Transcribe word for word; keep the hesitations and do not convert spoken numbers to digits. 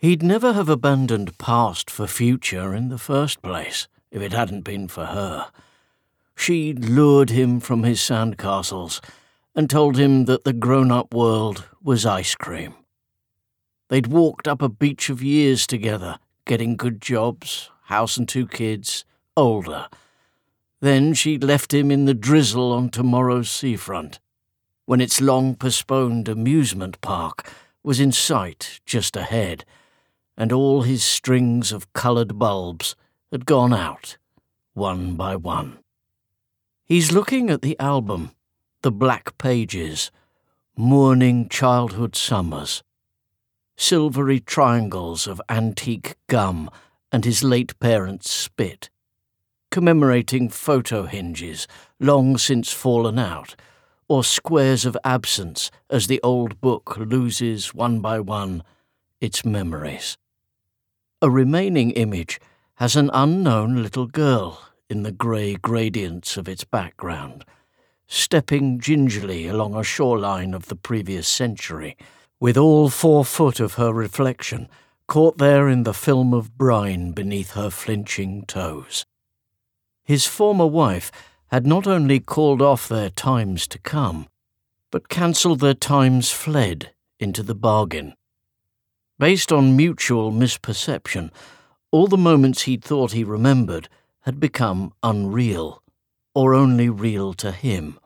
He'd never have abandoned past for future in the first place, if it hadn't been for her. She lured him from his sandcastles and told him that the grown-up world was ice cream. They'd walked up a beach of years together, getting good jobs, house and two kids, older. Then she'd left him in the drizzle on tomorrow's seafront, when its long-postponed amusement park was in sight just ahead, and all his strings of coloured bulbs had gone out, one by one. He's looking at the album, the black pages, mourning childhood summers, silvery triangles of antique gum and his late parents' spit, commemorating photo hinges long since fallen out, or squares of absence as the old book loses one by one its memories. A remaining image has an unknown little girl in the grey gradients of its background, stepping gingerly along a shoreline of the previous century, with all four foot of her reflection caught there in the film of brine beneath her flinching toes. His former wife had not only called off their times to come, but cancelled their times fled into the bargain. Based on mutual misperception, all the moments he'd thought he remembered had become unreal, or only real to him.